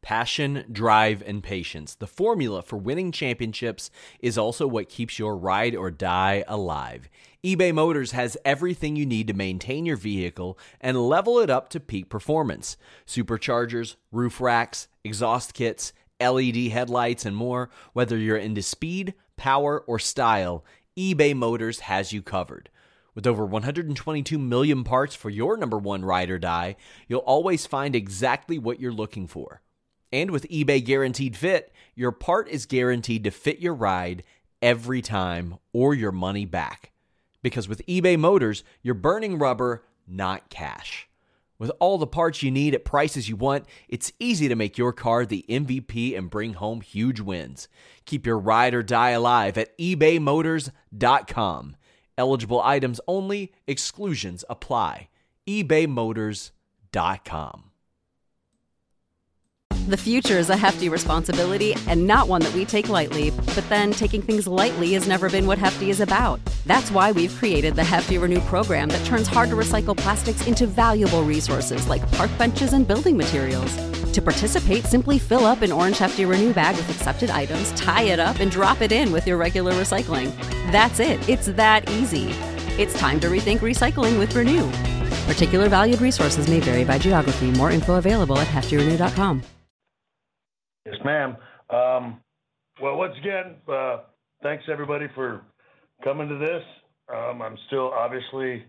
Passion, drive, and patience. The formula for winning championships is also what keeps your ride or die alive. eBay Motors has everything you need to maintain your vehicle and level it up to peak performance. Superchargers, roof racks, exhaust kits, LED headlights, and more. Whether you're into speed, power, or style, eBay Motors has you covered. With over 122 million parts for your number one ride or die, you'll always find exactly what you're looking for. And with eBay Guaranteed Fit, your part is guaranteed to fit your ride every time or your money back. Because with eBay Motors, you're burning rubber, not cash. With all the parts you need at prices you want, it's easy to make your car the MVP and bring home huge wins. Keep your ride or die alive at ebaymotors.com. Eligible items only, exclusions apply. ebaymotors.com. The future is a hefty responsibility and not one that we take lightly. But then taking things lightly has never been what Hefty is about. That's why we've created the Hefty Renew program that turns hard-to-recycle plastics into valuable resources like park benches and building materials. To participate, simply fill up an orange Hefty Renew bag with accepted items, tie it up, and drop it in with your regular recycling. That's it. It's that easy. It's time to rethink recycling with Renew. Particular valued resources may vary by geography. More info available at heftyrenew.com. Yes, ma'am. Well, once again, thanks everybody for coming to this. I'm still obviously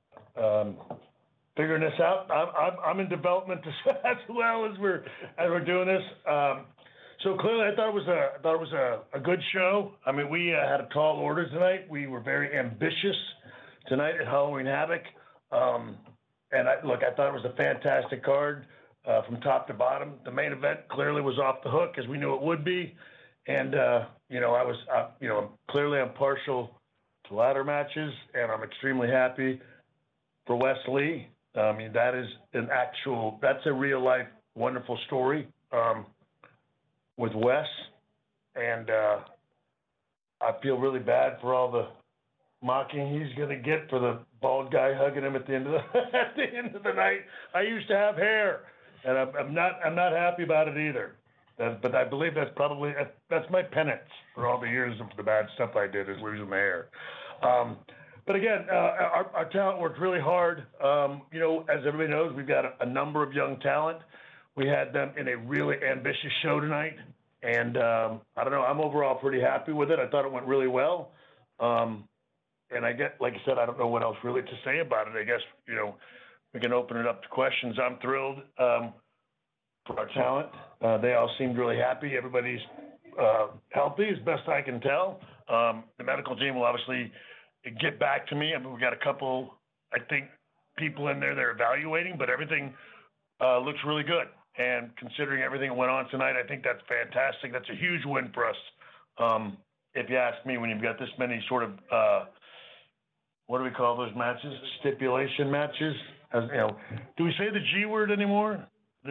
figuring this out. I'm in development as well as we're doing this. So clearly, I thought it was a good show. I mean, we had a tall order tonight. We were very ambitious tonight at Halloween Havoc, and I thought it was a fantastic card. From top to bottom. The main event clearly was off the hook, as we knew it would be. And, clearly I'm partial to ladder matches, and I'm extremely happy for Wes Lee. I mean, that's a real life, wonderful story with Wes. And I feel really bad for all the mocking he's going to get for the bald guy hugging him at the end of the night. I used to have hair. And I'm not happy about it either. But I believe that's my penance for all the years of the bad stuff I did, is losing my hair. But again, our talent worked really hard. As everybody knows, we've got a number of young talent. We had them in a really ambitious show tonight. And I don't know, I'm overall pretty happy with it. I thought it went really well. And like I said, I don't know what else really to say about it. I guess, we can open it up to questions. I'm thrilled for our talent. They all seemed really happy. Everybody's healthy, as best I can tell. The medical team will obviously get back to me. I mean, we got a couple, I think, people in there they're evaluating, but everything looks really good. And considering everything that went on tonight, I think that's fantastic. That's a huge win for us. If you ask me, when you've got this many sort of, what do we call those matches? Stipulation matches. Do we say the G word anymore?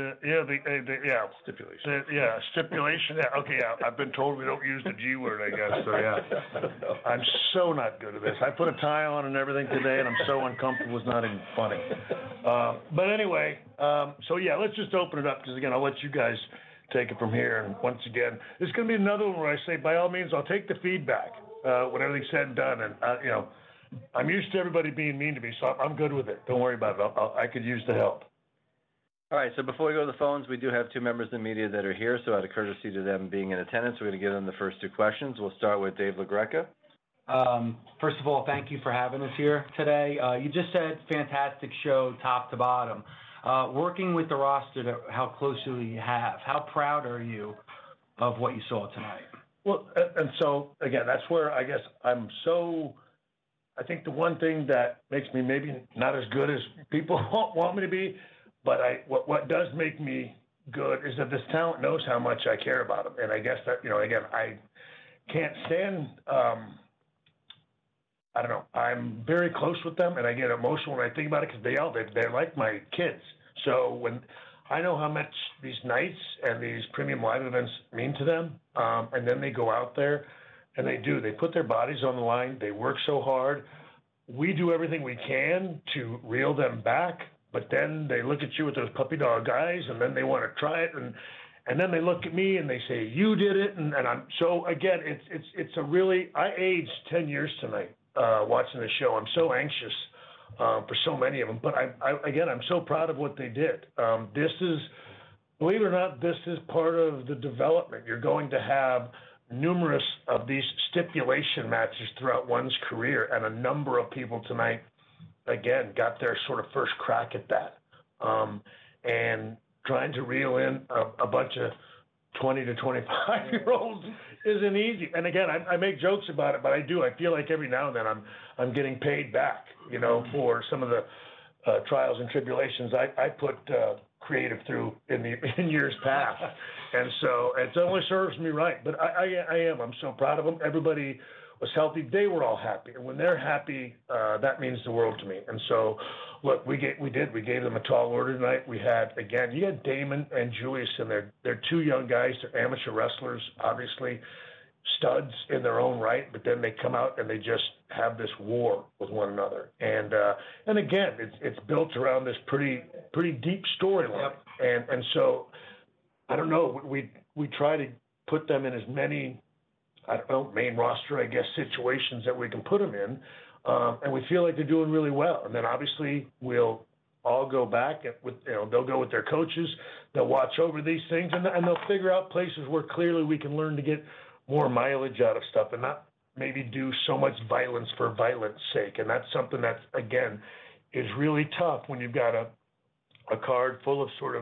Stipulation. Stipulation. Yeah, okay, yeah. I've been told we don't use the G word, I guess. So yeah, I'm so not good at this. I put a tie on and everything today, and I'm so uncomfortable. It's not even funny. But anyway, so yeah, let's just open it up, because again, I'll let you guys take it from here. And once again, there's going to be another one where I say, by all means, I'll take the feedback when everything's said and done, and I'm used to everybody being mean to me, so I'm good with it. Don't worry about it. I could use the help. All right, so before we go to the phones, we do have two members of the media that are here, so out of courtesy to them being in attendance, we're going to give them the first two questions. We'll start with Dave LaGreca. First of all, thank you for having us here today. You just said fantastic show, top to bottom. Working with the roster, how closely you have, how proud are you of what you saw tonight? Well, and so, again, that's where I guess I think the one thing that makes me maybe not as good as people want me to be, but what does make me good is that this talent knows how much I care about them. And I guess that, again, I can't stand, I don't know, I'm very close with them, and I get emotional when I think about it, because they're like my kids. So when I know how much these nights and these premium live events mean to them, and then they go out there, and they put their bodies on the line. They work so hard. We do everything we can to reel them back, but then they look at you with those puppy dog eyes, and then they want to try it. And then they look at me and they say, you did it. And I'm, so again, it's a really, I aged 10 years tonight, watching the show. I'm so anxious, for so many of them, but I'm so proud of what they did. This is, believe it or not, this is part of the development. You're going to have numerous of these stipulation matches throughout one's career, and a number of people tonight, again, got their sort of first crack at that. And trying to reel in a bunch of 20 to 25-year-olds isn't easy. And again, I make jokes about it, but I do. I feel like every now and then I'm getting paid back, you know, for some of the trials and tribulations I put creative through in years past. And so it only serves me right. But I'm so proud of them. Everybody was healthy. They were all happy. And when they're happy, that means the world to me. And so, look, we gave them a tall order tonight. We had, again, you had Damon and Julius in there. They're two young guys. They're amateur wrestlers, obviously, studs in their own right, but then they come out and they just have this war with one another. And again, it's built around this pretty deep storyline. Yep. And so, I don't know, we try to put them in as many, I don't know, main roster, I guess, situations that we can put them in. And we feel like they're doing really well. And then obviously we'll all go back they'll go with their coaches, they'll watch over these things, and they'll figure out places where clearly we can learn to get more mileage out of stuff and not maybe do so much violence for violence sake. And that's something that, again, is really tough when you've got a card full of sort of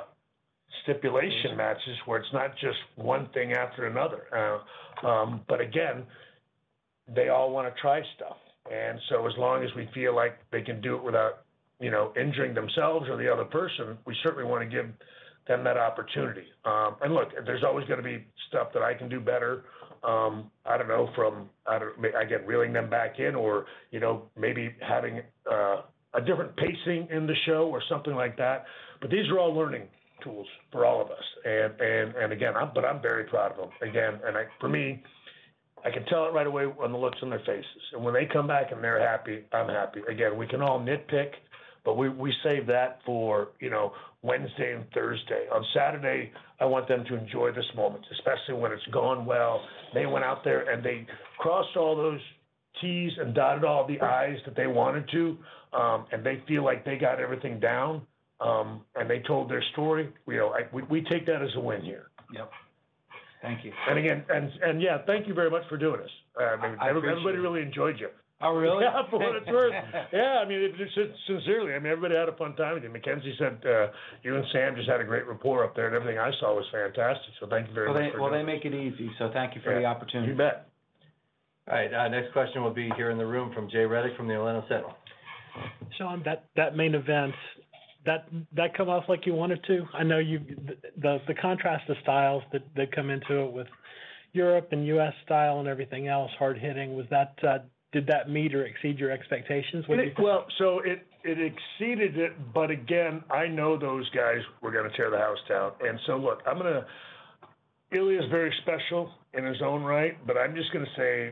stipulation matches where it's not just one thing after another. But again, they all want to try stuff. And so as long as we feel like they can do it without, injuring themselves or the other person, we certainly want to give them that opportunity. And look, there's always going to be stuff that I can do better. I don't know, again, reeling them back in or, maybe having a different pacing in the show or something like that. But these are all learning tools for all of us. And again, I'm very proud of them. Again, and for me, I can tell it right away on the looks on their faces. And when they come back and they're happy, I'm happy. Again, we can all nitpick, but we save that for, Wednesday and Thursday. On Saturday, I want them to enjoy this moment, especially when it's gone well. They went out there and they crossed all those T's and dotted all the I's that they wanted to, and they feel like they got everything down, and they told their story. We take that as a win here. Yep. Thank you. And again, and yeah, thank you very much for doing this. Everybody really enjoyed you. Oh, really? Yeah, for what it's worth. Yeah, sincerely, everybody had a fun time with you. Mackenzie said you and Sam just had a great rapport up there, and everything I saw was fantastic. So thank you very much. They make it easy, so thank you for the opportunity. You bet. All right, next question will be here in the room from Jay Reddick from the Atlanta Sentinel. Sean, that main event, that come off like you wanted to? I know the contrast of styles that come into it with Europe and U.S. style and everything else, hard hitting. Was that did that meet or exceed your expectations? So it exceeded it, but again, I know those guys were going to tear the house down. And so look, Ilya is very special in his own right, but I'm just going to say,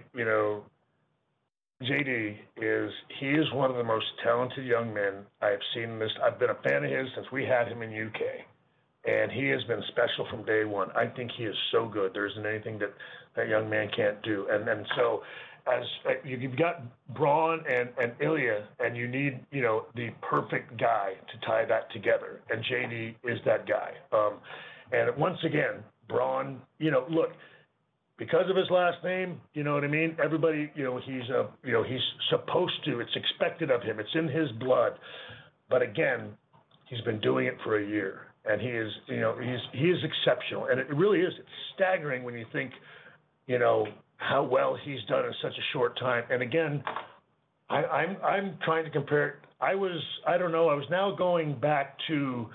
JD is one of the most talented young men I have seen in this. I've been a fan of his since we had him in UK, and he has been special from day one. I think he is so good. There isn't anything that young man can't do. And so as you've got Braun and Ilya, and you need, the perfect guy to tie that together, and JD is that guy. And once again, Braun, look, because of his last name, you know what I mean? Everybody, he's supposed to. It's expected of him. It's in his blood. But again, he's been doing it for a year, and he is exceptional. And it really is. It's staggering when you think, how well he's done in such a short time. And again, I'm trying to compare it. I was now going back to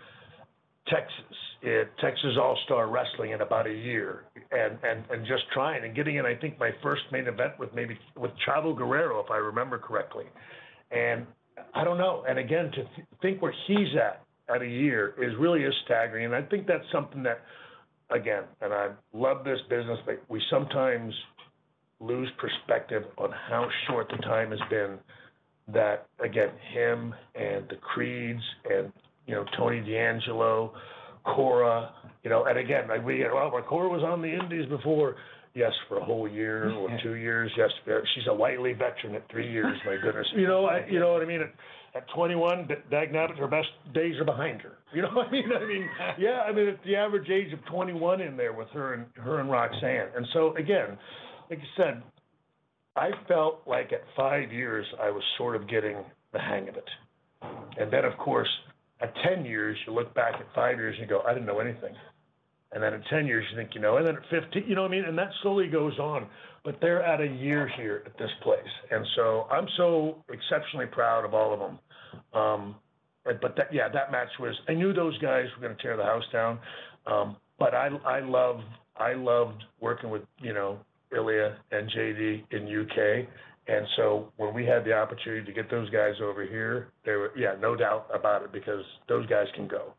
Texas All-Star Wrestling in about a year, and just trying and getting in. I think my first main event with Chavo Guerrero, if I remember correctly. And I don't know. And again, to think where he's at a year really is staggering. And I think that's something that, again, and I love this business, but we sometimes lose perspective on how short the time has been that, again, him and the Creeds and, Tony D'Angelo, Cora, And again, like Cora was on the Indies before. Yes, for a whole year or 2 years. Yes, she's a Whiteley veteran at 3 years. My goodness. You know what I mean? At 21, dagnabbit, her best days are behind her. You know what I mean? Yeah. It's the average age of 21 in there with her and Roxanne. And so again, like you said, I felt like at 5 years I was sort of getting the hang of it. And then, of course, at 10 years, you look back at 5 years and you go, I didn't know anything. And then at 10 years, you think, and then at 15, you know what I mean? And that slowly goes on. But they're at a year here at this place. And so I'm so exceptionally proud of all of them. But that match was, I knew those guys were going to tear the house down. But I loved working with, Ilya and JD in UK. And so when we had the opportunity to get those guys over here, they were, no doubt about it, because those guys can go.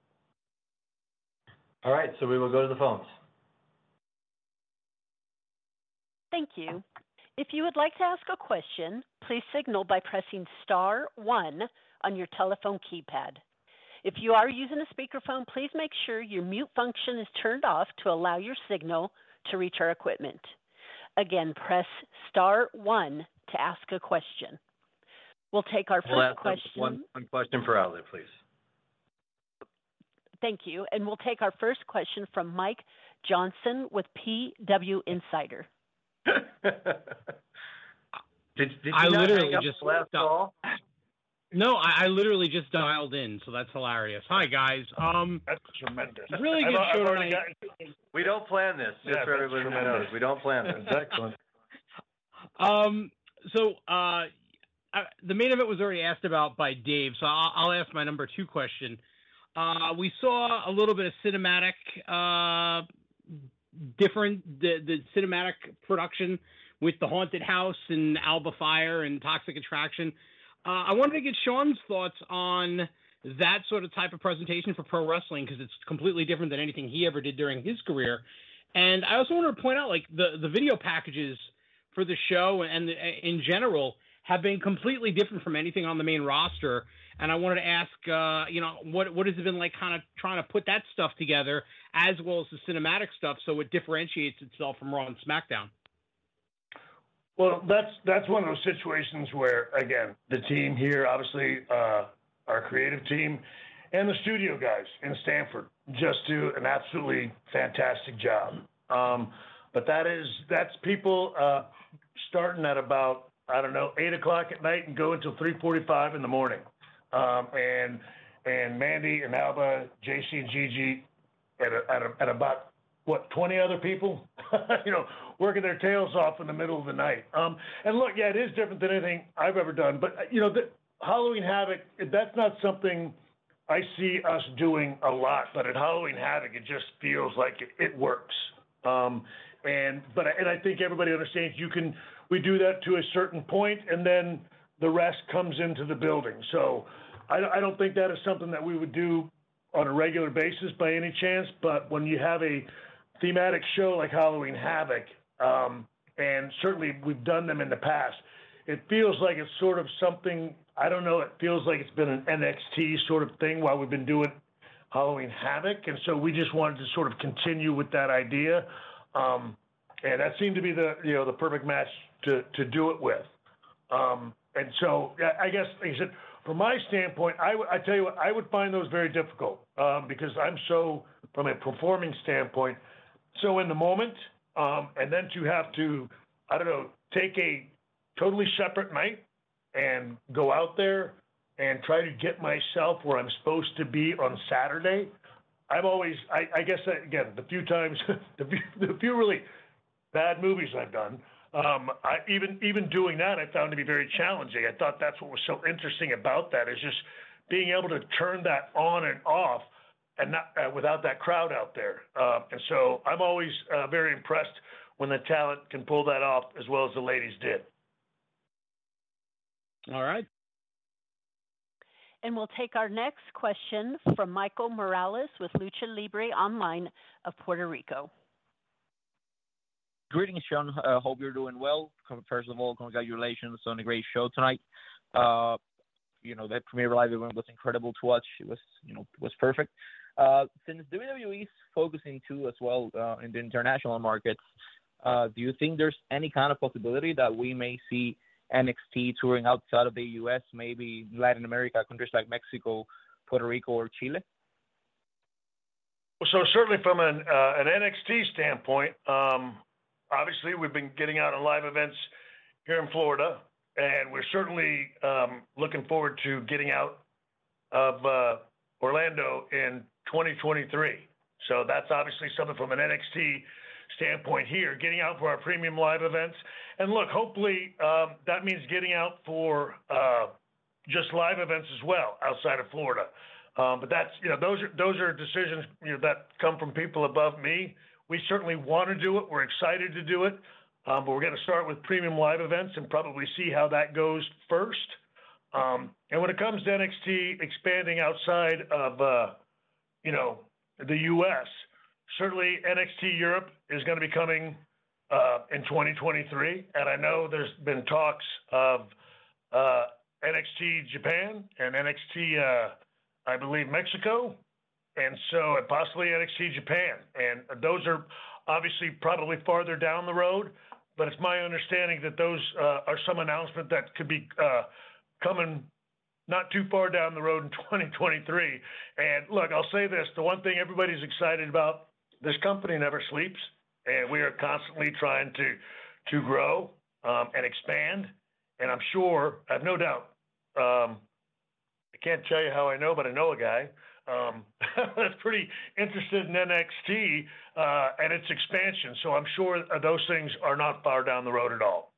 All right, so we will go to the phones. Thank you. If you would like to ask a question, please signal by pressing star 1 on your telephone keypad. If you are using a speakerphone, please make sure your mute function is turned off to allow your signal to reach our equipment. Again, press star 1 to ask a question. We'll take our first question. One question per outlet, please. Thank you. And we'll take our first question from Mike Johnson with PW Insider. Did you I not literally hang up just the last call? No, I literally just dialed in, so that's hilarious. Hi, guys. That's tremendous. Really good show tonight. We don't plan this, just for everybody who knows. We don't plan this. Excellent. The main event was already asked about by Dave, so I'll ask my number 2 question. We saw a little bit of cinematic, the cinematic production with the Haunted House and Alba Fire and Toxic Attraction. I wanted to get Sean's thoughts on that sort of type of presentation for pro wrestling, because it's completely different than anything he ever did during his career. And I also wanted to point out, like, the video packages for the show and in general have been completely different from anything on the main roster. And I wanted to ask, what has it been like kind of trying to put that stuff together, as well as the cinematic stuff, so it differentiates itself from Raw and SmackDown? Well, that's one of those situations where, again, the team here, obviously, our creative team, and the studio guys in Stamford just do an absolutely fantastic job. But that's people starting at about, 8 o'clock at night and go until 3:45 in the morning. And Mandy and Alba, JC and Gigi, at about 20 other people, working their tails off in the middle of the night. And look, it is different than anything I've ever done. But the Halloween Havoc, that's not something I see us doing a lot. But at Halloween Havoc, it just feels like it works. And I think everybody understands we do that to a certain point, and then the rest comes into the building. So I don't think that is something that we would do on a regular basis by any chance. But when you have a thematic show like Halloween Havoc, and certainly we've done them in the past, it feels like it's sort of something, it feels like it's been an NXT sort of thing while we've been doing Halloween Havoc. And so we just wanted to sort of continue with that idea. And that seemed to be the perfect match to do it with. And so I guess, like I said, from my standpoint, I tell you what, I would find those very difficult, because I'm so, from a performing standpoint, so in the moment, and then to have to, take a totally separate night and go out there and try to get myself where I'm supposed to be on Saturday. I've always, I guess, again, the few times, the few really bad movies I've done, even doing that, I found to be very challenging. I thought that's what was so interesting about that, is just being able to turn that on and off, and not without that crowd out there. And so I'm always very impressed when the talent can pull that off as well as the ladies did. All right. And we'll take our next question from Michael Morales with Lucha Libre Online of Puerto Rico. Greetings, Sean. Hope you're doing well. First of all, congratulations on a great show tonight. The Premier Live event was incredible to watch. It was perfect. Since WWE is focusing too as well in the international markets, do you think there's any kind of possibility that we may see NXT touring outside of the U.S., maybe Latin America, countries like Mexico, Puerto Rico, or Chile? So certainly from an NXT standpoint, obviously we've been getting out on live events here in Florida, and we're certainly looking forward to getting out of Orlando in 2023. So that's obviously something from an NXT standpoint here, getting out for our premium live events. And look, hopefully that means getting out for just live events as well outside of Florida. But that's, those are decisions that come from people above me. We certainly want to do it. We're excited to do it. But we're going to start with premium live events and probably see how that goes first. And when it comes to NXT expanding outside of, the U.S., certainly NXT Europe is going to be coming in 2023. And I know there's been talks of NXT Japan and NXT, I believe, Mexico, and so possibly NXT Japan. And those are obviously probably farther down the road, but it's my understanding that those are some announcement that could be coming not too far down the road in 2023. And look, I'll say this, the one thing everybody's excited about, this company never sleeps, and we are constantly trying to grow and expand. And I'm sure, I have no doubt, I can't tell you how I know, but I know a guy that's pretty interested in NXT and its expansion. So I'm sure those things are not far down the road at all.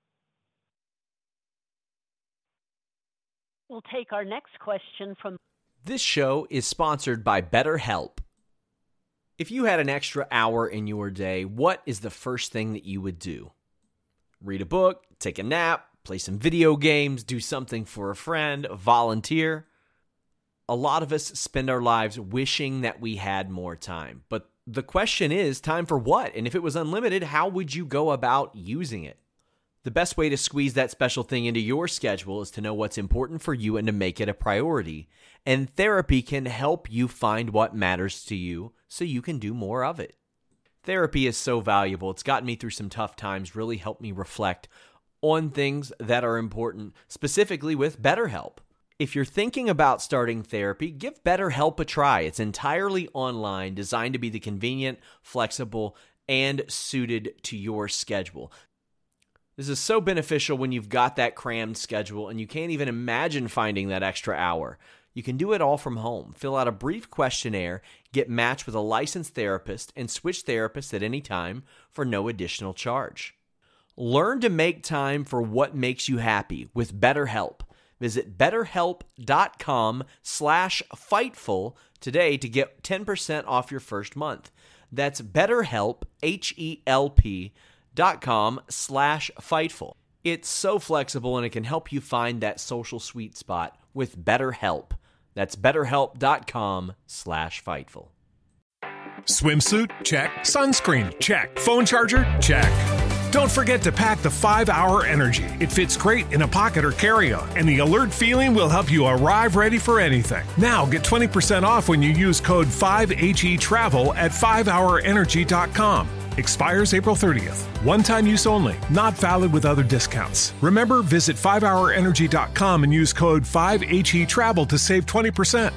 We'll take our next question from... This show is sponsored by BetterHelp. If you had an extra hour in your day, what is the first thing that you would do? Read a book, take a nap, play some video games, do something for a friend, volunteer. A lot of us spend our lives wishing that we had more time. But the question is, time for what? And if it was unlimited, how would you go about using it? The best way to squeeze that special thing into your schedule is to know what's important for you and to make it a priority. And therapy can help you find what matters to you so you can do more of it. Therapy is so valuable. It's gotten me through some tough times, really helped me reflect on things that are important, specifically with BetterHelp. If you're thinking about starting therapy, give BetterHelp a try. It's entirely online, designed to be the convenient, flexible, and suited to your schedule. This is so beneficial when you've got that crammed schedule and you can't even imagine finding that extra hour. You can do it all from home. Fill out a brief questionnaire, get matched with a licensed therapist, and switch therapists at any time for no additional charge. Learn to make time for what makes you happy with BetterHelp. Visit BetterHelp.com/Fightful today to get 10% off your first month. That's BetterHelp, HELP.com/Fightful. It's so flexible and it can help you find that social sweet spot with BetterHelp. That's BetterHelp.com/Fightful. Swimsuit? Check. Sunscreen? Check. Phone charger? Check. Don't forget to pack the 5-Hour Energy. It fits great in a pocket or carry-on, and the alert feeling will help you arrive ready for anything. Now get 20% off when you use code 5HETRAVEL at 5hourenergy.com. Expires April 30th. One-time use only. Not valid with other discounts. Remember, visit 5hourenergy.com and use code 5HETRAVEL to save 20%.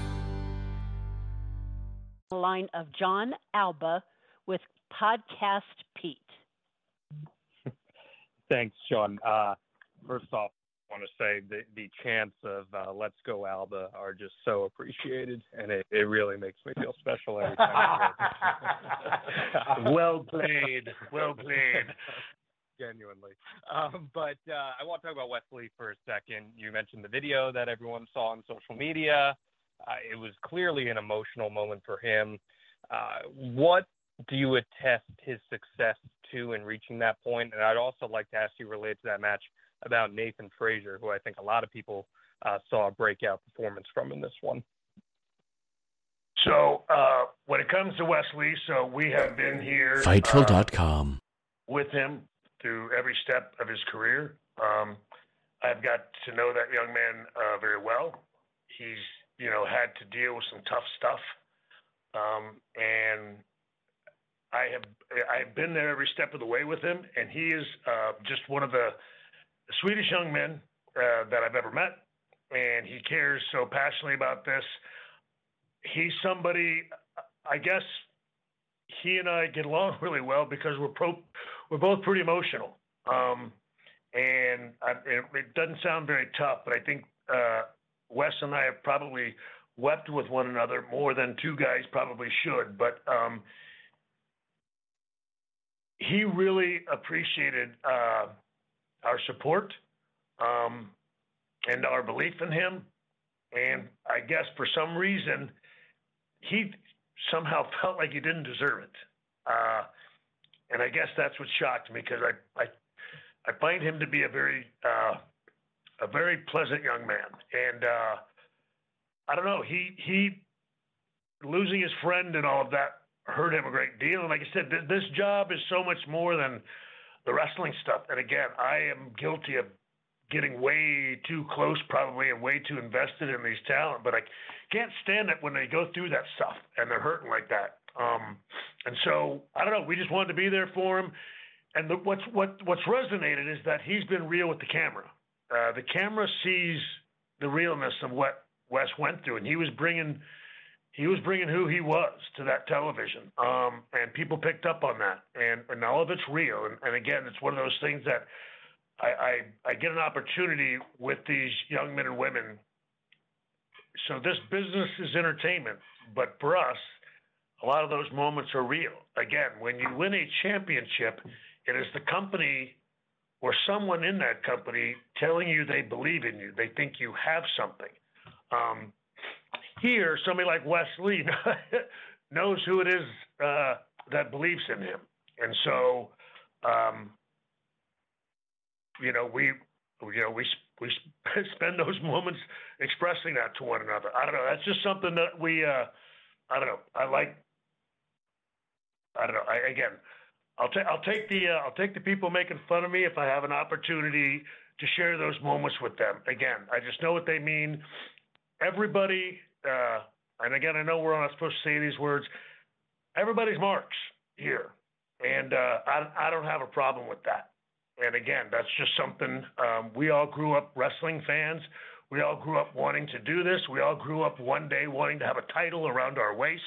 The line of John Alba with Podcast Pete. Thanks, Sean. First off, I want to say the chants of Let's Go Alba are just so appreciated, and it really makes me feel special every time I hear it. Well played. Well played. Genuinely. But I want to talk about Wesley for a second. You mentioned the video that everyone saw on social media. It was clearly an emotional moment for him. What do you attest his success to in reaching that point? And I'd also like to ask you, related to that match, about Nathan Frazier, who I think a lot of people saw a breakout performance from in this one. So when it comes to Wesley, so we have been here Fightful.com with him through every step of his career. I've got to know that young man very well. He's, had to deal with some tough stuff And I've been there every step of the way with him, and he is just one of the sweetest young men that I've ever met, and he cares so passionately about this. He's somebody, I guess he and I get along really well because we're both pretty emotional. And it doesn't sound very tough, but I think Wes and I have probably wept with one another more than two guys probably should. But he really appreciated our support and our belief in him. And I guess for some reason, he somehow felt like he didn't deserve it. And I guess that's what shocked me, because I find him to be a very pleasant young man. And I don't know, he losing his friend and all of that hurt him a great deal. And like I said, this job is so much more than the wrestling stuff. And again, I am guilty of getting way too close probably and way too invested in these talent, but I can't stand it when they go through that stuff and they're hurting like that. And so I don't know, we just wanted to be there for him. And what's resonated is that he's been real with the camera. The camera sees the realness of what Wes went through, and he was bringing who he was to that television. And people picked up on that, and all of it's real. And again, it's one of those things that I get an opportunity with these young men and women. So this business is entertainment, but for us, a lot of those moments are real. Again, when you win a championship, it is the company or someone in that company telling you they believe in you. They think you have something. Here, somebody like Wes Lee knows who it is that believes in him. And so, we spend those moments expressing that to one another. I don't know. That's just something that we, I don't know. I like. I don't know. I'll take the people making fun of me if I have an opportunity to share those moments with them. Again, I just know what they mean. Everybody, and again, I know we're not supposed to say these words. Everybody's marks here, and I don't have a problem with that. And again, that's just something, we all grew up wrestling fans. We all grew up wanting to do this. We all grew up one day wanting to have a title around our waist.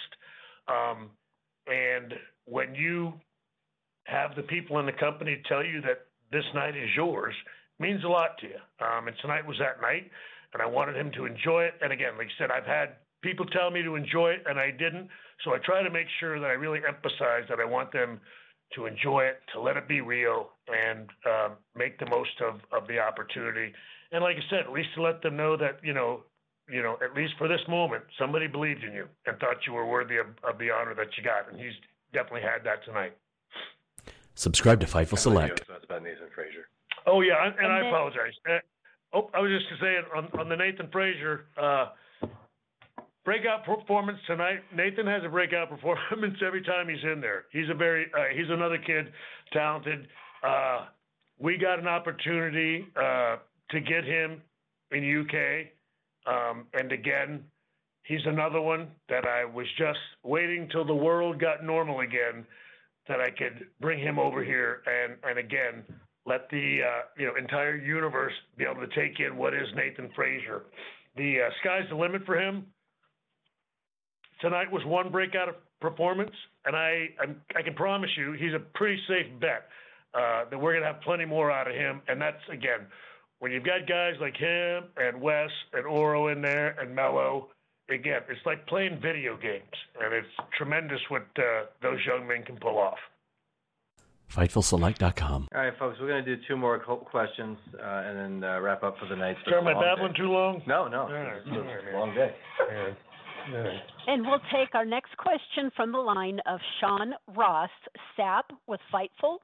And when you have the people in the company tell you that this night is yours, it means a lot to you. And tonight was that night, and I wanted him to enjoy it. And again, like I said, I've had people tell me to enjoy it, and I didn't. So I try to make sure that I really emphasize that I want them to enjoy it, to let it be real, and make the most of the opportunity. And like I said, at least to let them know that, at least for this moment, somebody believed in you and thought you were worthy of the honor that you got. And he's definitely had that tonight. Subscribe to Fightful Select. That's about Nathan Frazier. Oh, yeah, and I apologize. I was just going to say on the Nathan Frazier breakout performance tonight. Nathan has a breakout performance every time he's in there. He's he's another kid, talented. We got an opportunity to get him in UK, and again, he's another one that I was just waiting till the world got normal again, that I could bring him over here and again let the entire universe be able to take in what is Nathan Frazier. The sky's the limit for him. Tonight was one breakout performance, and I can promise you he's a pretty safe bet that we're going to have plenty more out of him. And that's, again, when you've got guys like him and Wes and Oro in there and Mello, again, it's like playing video games, and it's tremendous what those young men can pull off. FightfulSelect.com. All right, folks, we're going to do two more questions and then wrap up for the night. Sorry, am I babbling too long? No. It's a long day. And we'll take our next question from the line of Sean Ross Sapp with Fightful.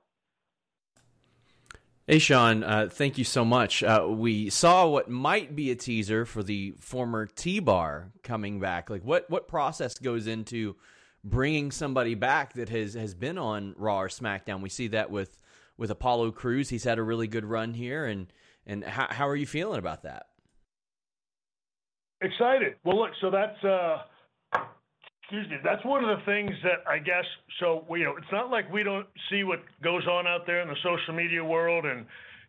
Hey, Sean, thank you so much. We saw what might be a teaser for the former T-Bar coming back. Like, what process goes into bringing somebody back that has been on Raw or SmackDown? We see that with Apollo Crews. He's had a really good run here, and how are you feeling about that? Excited. Well, look, so that's excuse me, that's one of the things that I guess, so, it's not like we don't see what goes on out there in the social media world and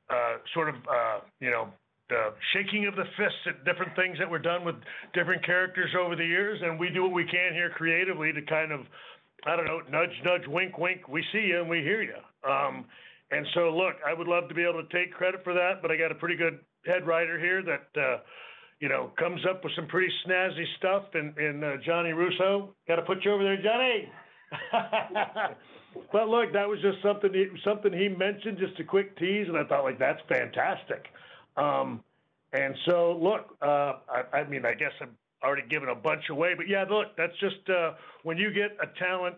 the shaking of the fists at different things that were done with different characters over the years. And we do what we can here creatively to kind of, I don't know, nudge, nudge, wink, wink. We see you and we hear you. And so, look, I would love to be able to take credit for that, but I got a pretty good head writer here that, comes up with some pretty snazzy stuff in Johnny Russo. Got to put you over there, Johnny. But look, that was just something he mentioned, just a quick tease, and I thought, that's fantastic. And so, look, I mean, I guess I'm already giving a bunch away, but yeah, look, that's just when you get a talent,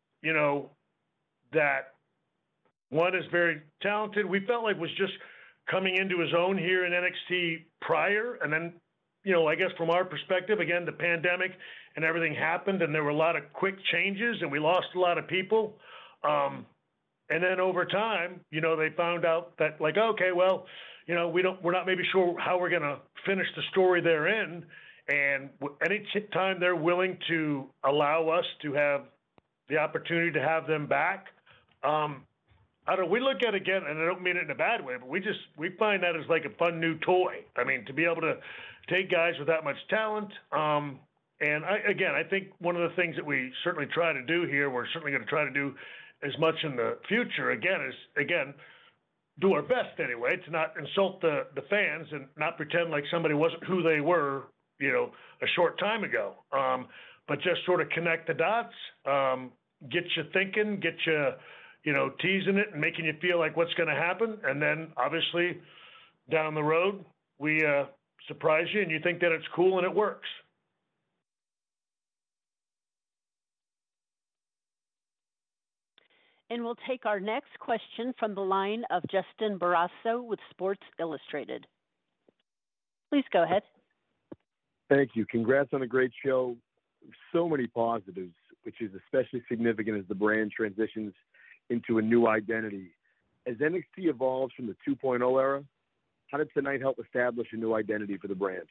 that one is very talented. We felt like was just coming into his own here in NXT prior, and then, I guess from our perspective, again, the pandemic and everything happened, and there were a lot of quick changes, and we lost a lot of people. And then over time, they found out that, okay, well, we're not maybe sure how we're going to finish the story they're in. And any time they're willing to allow us to have the opportunity to have them back, I don't know, we look at it again, and I don't mean it in a bad way, but we find that as like a fun new toy. I mean, to be able to take guys with that much talent. And I think one of the things that we certainly try to do here, we're certainly going to try to do as much in the future, is do our best anyway, to not insult the fans and not pretend like somebody wasn't who they were, a short time ago. But just sort of connect the dots, get you thinking, get you, teasing it and making you feel like what's going to happen. And then obviously down the road, we surprise you and you think that it's cool and it works. And we'll take our next question from the line of Justin Barrasso with Sports Illustrated. Please go ahead. Thank you. Congrats on a great show. So many positives, which is especially significant as the brand transitions into a new identity. As NXT evolves from the 2.0 era, how did tonight help establish a new identity for the brand?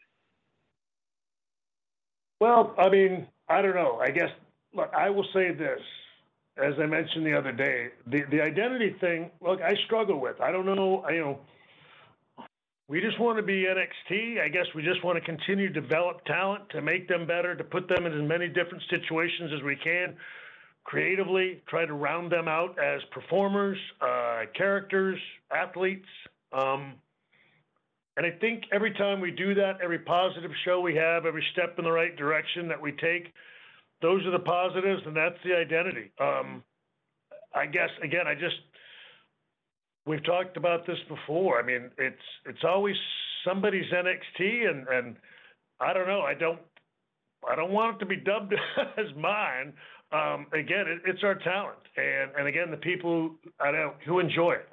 Well, I mean, I don't know. I guess, look, I will say this. As I mentioned the other day, the identity thing, look, I struggle with. I don't know. We just want to be NXT. I guess we just want to continue to develop talent, to make them better, to put them in as many different situations as we can, creatively, try to round them out as performers, characters, athletes. And I think every time we do that, every positive show we have, every step in the right direction that we take, those are the positives, and that's the identity. I guess, again, we've talked about this before. I mean, it's always somebody's NXT, and I don't know. I don't want it to be dubbed as mine. Again, it's our talent, and again, the people who enjoy it.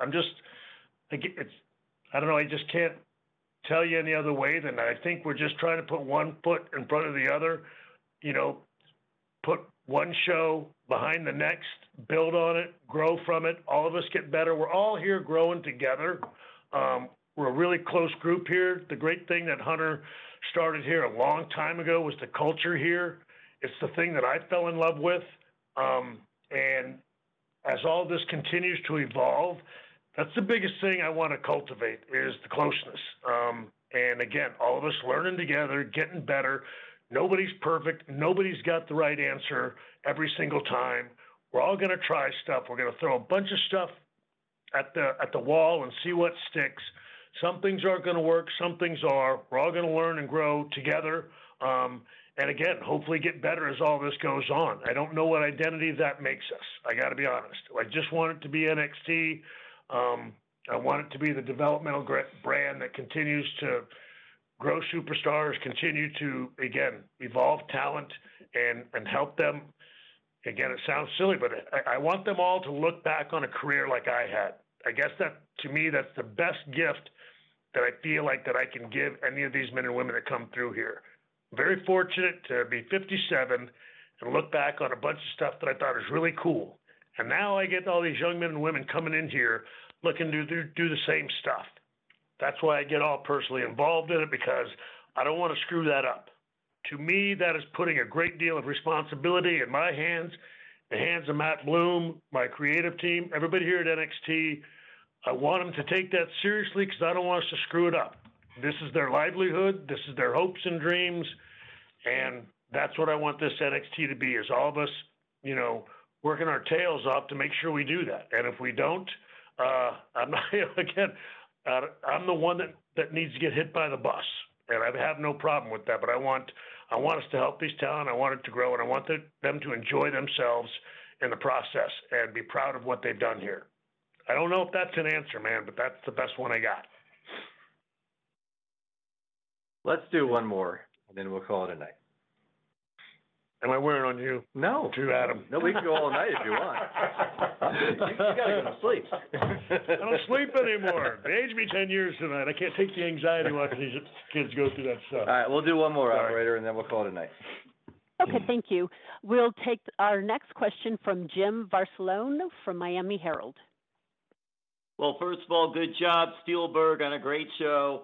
I don't know. I just can't tell you any other way than I think we're just trying to put one foot in front of the other. Put one show behind the next, build on it, grow from it. All of us get better. We're all here growing together. We're a really close group here. The great thing that Hunter started here a long time ago was the culture here. It's the thing that I fell in love with. And as all this continues to evolve, that's the biggest thing I want to cultivate is the closeness. And again, all of us learning together, getting better. Nobody's perfect. Nobody's got the right answer every single time. We're all going to try stuff. We're going to throw a bunch of stuff at the wall and see what sticks. Some things aren't going to work. Some things are. We're all going to learn and grow together. And again, hopefully get better as all this goes on. I don't know what identity that makes us. I got to be honest. I just want it to be NXT. I want it to be the developmental brand that continues to grow superstars, continue to, again, evolve talent and help them. Again, it sounds silly, but I want them all to look back on a career like I had. I guess that, to me, that's the best gift that I feel like that I can give any of these men and women that come through here. Very fortunate to be 57 and look back on a bunch of stuff that I thought was really cool. And now I get all these young men and women coming in here looking to do the same stuff. That's why I get all personally involved in it, because I don't want to screw that up. to me, that is putting a great deal of responsibility in my hands, the hands of Matt Bloom, my creative team, everybody here at NXT. I want them to take that seriously because I don't want us to screw it up. This is their livelihood. This is their hopes and dreams. And that's what I want this NXT to be, is all of us, you know, working our tails off to make sure we do that. And if we don't, I'm not, again, I'm the one that needs to get hit by the bus. And I have no problem with that, but I want us to help these talent. I want it to grow, and I want them to enjoy themselves in the process and be proud of what they've done here. I don't know if that's an answer, man, but that's the best one I got. Let's do one more, and then we'll call it a night. Am I wearing on you? No. To Adam. No, we can go all night if you want. You got to go to sleep. I don't sleep anymore. They aged me 10 years tonight. I can't take the anxiety watching these kids go through that stuff. All right, we'll do one more, operator, and then we'll call it a night. Okay, thank you. We'll take our next question from Jim Barcelone from Miami Herald. Well, first of all, good job, Spielberg, on a great show.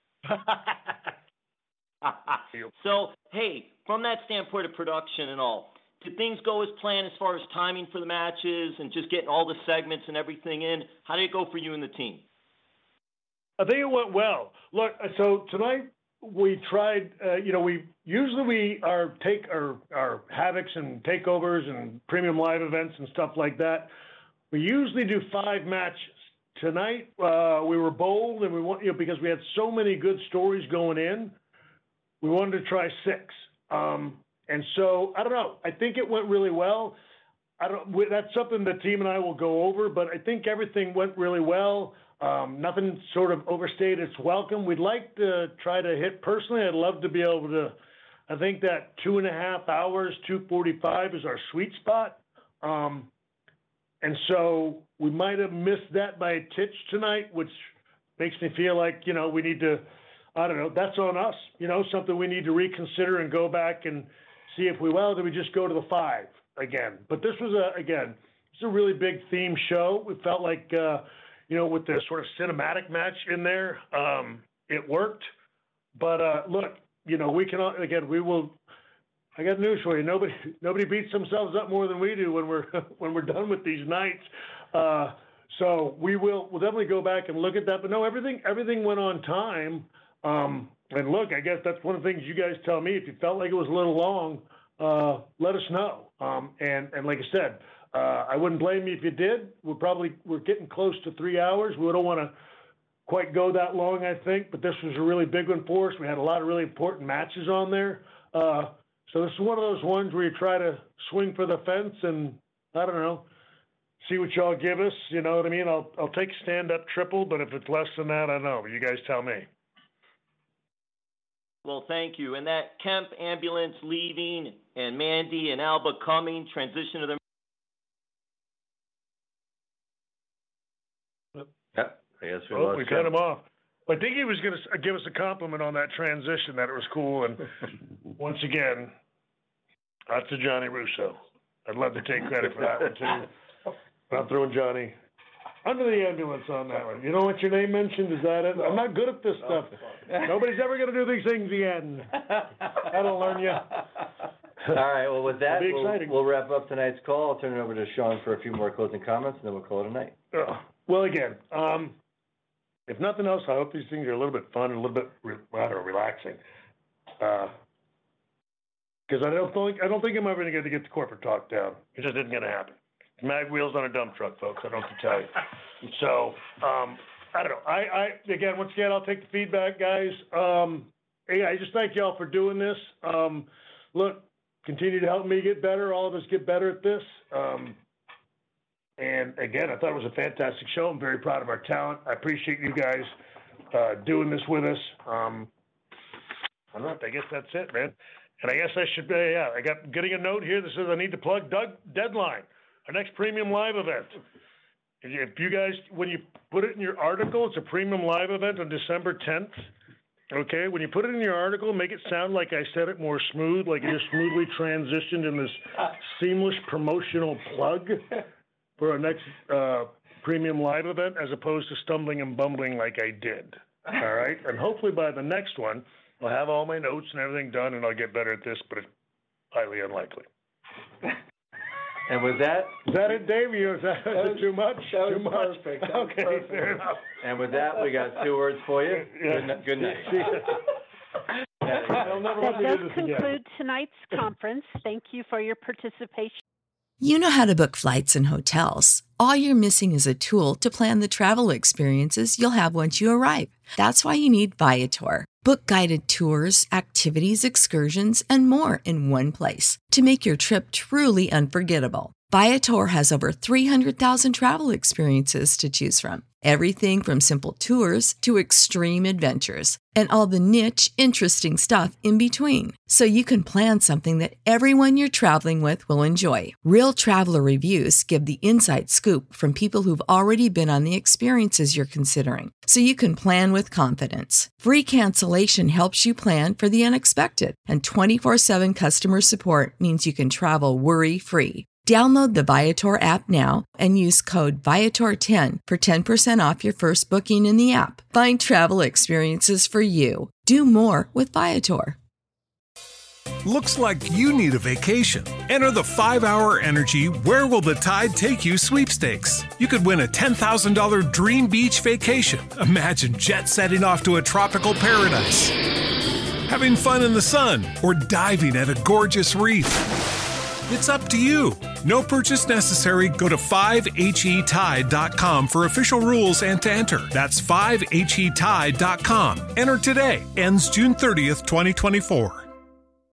So, hey, from that standpoint of production and all, did things go as planned as far as timing for the matches and just getting all the segments and everything in? How did it go for you and the team? I think it went well. Look, so tonight we tried, we usually our Havocs and takeovers and premium live events and stuff like that. We usually do 5 matches. Tonight we were bold, and we want, because we had so many good stories going in, we wanted to try 6. And so I don't know. I think it went really well. That's something the team and I will go over, but I think everything went really well. Nothing sort of overstayed its welcome. We'd like to try to hit personally. I'd love to be able to. I think that 2.5 hours, 2:45 is our sweet spot. And so we might have missed that by a titch tonight, which makes me feel like, we need to, I don't know, that's on us, something we need to reconsider and go back and see if do we just go to the 5 again? But this was it's a really big theme show. We felt like, with the sort of cinematic match in there, it worked. But look, we can, we will. I got news for you. Nobody beats themselves up more than we do when we're done with these nights. So we'll definitely go back and look at that. But no, everything went on time. And look, I guess that's one of the things you guys tell me. If you felt like it was a little long, let us know. And like I said, I wouldn't blame you if you did. We're getting close to 3 hours. We don't want to quite go that long, I think. But this was a really big one for us. We had a lot of really important matches on there. So this is one of those ones where you try to swing for the fence and, I don't know, see what y'all give us. You know what I mean? I'll take stand-up triple, but if it's less than that, I don't know. You guys tell me. Well, thank you. And that Kemp ambulance leaving and Mandy and Alba coming, transition to their... Yep. I guess we cut him off. I think he was going to give us a compliment on that transition, that it was cool. And once again, that's to Johnny Russo. I'd love to take credit for that one, too. I'm throwing Johnny under the ambulance on that one. You know what your name mentioned? Is that it? I'm not good at this stuff. Nobody's ever going to do these things again. That'll learn you. All right. Well, with that, we'll wrap up tonight's call. I'll turn it over to Sean for a few more closing comments, and then we'll call it a night. Well, again, if nothing else, I hope these things are a little bit fun and a little bit relaxing. Because I don't think I'm ever going to get the corporate talk down. It just isn't going to happen. Mag wheels on a dump truck, folks. I don't have to tell you. So I don't know. I again, once again, I'll take the feedback, guys. I just thank y'all for doing this. Look, continue to help me get better. All of us get better at this. And again, I thought it was a fantastic show. I'm very proud of our talent. I appreciate you guys doing this with us. I guess that's it, man. And I guess I should, I got getting a note here that says I need to plug Doug Deadline, our next premium live event. If you guys, when you put it in your article, it's a premium live event on December 10th. Okay, when you put it in your article, make it sound like I said it more smooth, like it just smoothly transitioned in this seamless promotional plug for our next premium live event, as opposed to stumbling and bumbling like I did. All right? And hopefully by the next one, I'll have all my notes and everything done, and I'll get better at this, but it's highly unlikely. And with that, is that it, Davey? Or is that too much? That was too much? perfect. That was okay, perfect. fair enough. And with that, we got 2 words for you. Yeah. Good night. That does conclude tonight's conference. Thank you for your participation. You know how to book flights and hotels. All you're missing is a tool to plan the travel experiences you'll have once you arrive. That's why you need Viator. Book guided tours, activities, excursions, and more in one place to make your trip truly unforgettable. Viator has over 300,000 travel experiences to choose from. Everything from simple tours to extreme adventures and all the niche, interesting stuff in between. So you can plan something that everyone you're traveling with will enjoy. Real traveler reviews give the inside scoop from people who've already been on the experiences you're considering. So you can plan with confidence. Free cancellation helps you plan for the unexpected. And 24/7 customer support means you can travel worry-free. Download the Viator app now and use code Viator10 for 10% off your first booking in the app. Find travel experiences for you. Do more with Viator. Looks like you need a vacation. Enter the 5-Hour Energy Where Will the Tide Take You sweepstakes. You could win a $10,000 dream beach vacation. Imagine jet setting off to a tropical paradise, having fun in the sun, or diving at a gorgeous reef. It's up to you. No purchase necessary. Go to 5HETide.com for official rules and to enter. That's 5HETide.com. Enter today. Ends June 30th, 2024.